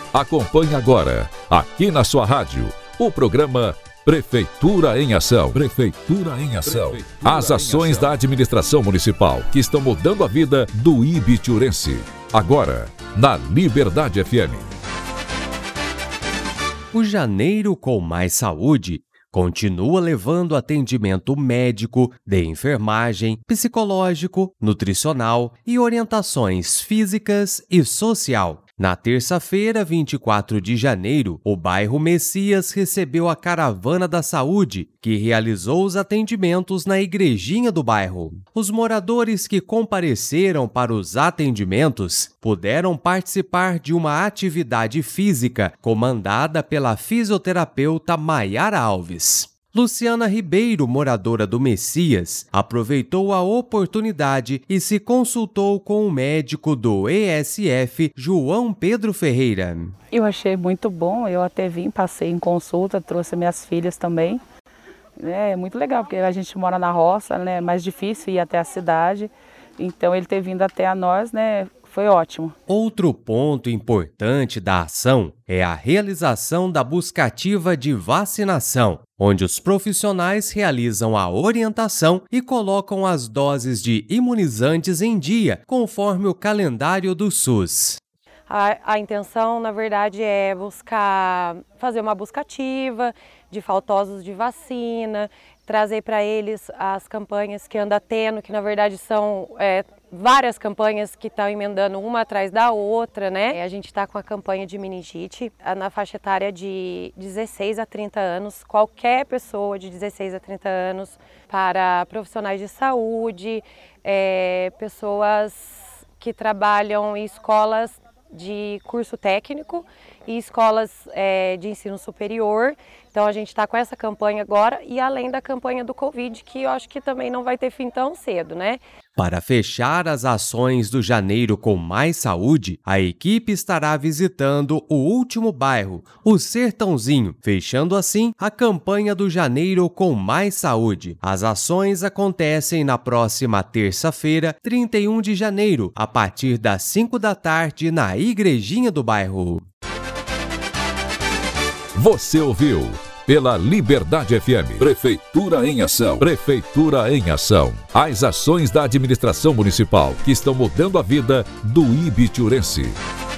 Acompanhe agora, aqui na sua rádio, o programa Prefeitura em Ação. Prefeitura em Ação. As ações da administração municipal que estão mudando a vida do ibitiurense. Agora, na Liberdade FM. O Janeiro com Mais Saúde continua levando atendimento médico, de enfermagem, psicológico, nutricional e orientações físicas e social. Na terça-feira, 24 de janeiro, o bairro Messias recebeu a Caravana da Saúde, que realizou os atendimentos na igrejinha do bairro. Os moradores que compareceram para os atendimentos puderam participar de uma atividade física comandada pela fisioterapeuta Maiara Alves. Luciana Ribeiro, moradora do Messias, aproveitou a oportunidade e se consultou com o médico do ESF, João Pedro Ferreira. Eu achei muito bom, eu até passei em consulta, trouxe minhas filhas também. É muito legal, porque a gente mora na roça, né? É mais difícil ir até a cidade, então ele ter vindo até a nós, né? Foi ótimo. Outro ponto importante da ação é a realização da buscativa de vacinação, onde os profissionais realizam a orientação e colocam as doses de imunizantes em dia, conforme o calendário do SUS. A intenção, na verdade, é fazer uma buscativa de faltosos de vacina, trazer para eles as campanhas que anda tendo, que na verdade são várias campanhas que estão emendando uma atrás da outra, né? A gente está com a campanha de meningite na faixa etária de 16 a 30 anos, qualquer pessoa de 16 a 30 anos, para profissionais de saúde, pessoas que trabalham em escolas de curso técnico e escolas de ensino superior. Então a gente está com essa campanha agora e além da campanha do Covid, que eu acho que também não vai ter fim tão cedo, né? Para fechar as ações do Janeiro com Mais Saúde, a equipe estará visitando o último bairro, o Sertãozinho, fechando assim a campanha do Janeiro com Mais Saúde. As ações acontecem na próxima terça-feira, 31 de janeiro, a partir das 5 da tarde, na igrejinha do bairro. Você ouviu pela Liberdade FM. Prefeitura em Ação. Prefeitura em Ação. As ações da administração municipal que estão mudando a vida do ibitiurense.